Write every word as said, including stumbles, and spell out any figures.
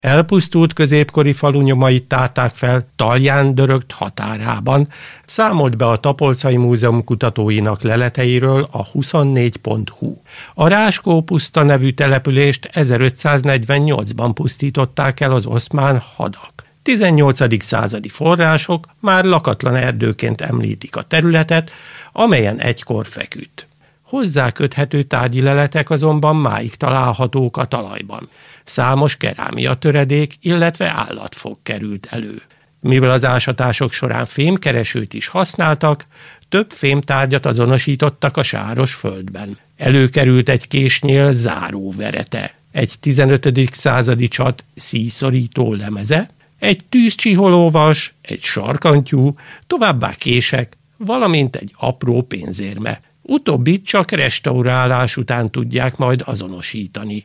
Elpusztult középkori falu nyomait tárták fel Talján dörögt határában, számolt be a Tapolcai Múzeum kutatóinak leleteiről a huszonnégy pont hu. A Ráskó puszta nevű települést ezerötszáznegyvennyolcban pusztították el az oszmán hadak. tizennyolcadik századi források már lakatlan erdőként említik a területet, amelyen egykor feküdt. Hozzá köthető tárgyi leletek azonban máig találhatók a talajban. Számos kerámia töredék, illetve állatfog került elő. Mivel az ásatások során fémkeresőt is használtak, több fémtárgyat azonosítottak a sáros földben. Előkerült egy késnyél záróverete, egy tizenötödik századi csat szíjszorító lemeze, egy tűzcsiholóvas, egy sarkantyú, továbbá kések, valamint egy apró pénzérme. Utóbbit csak restaurálás után tudják majd azonosítani.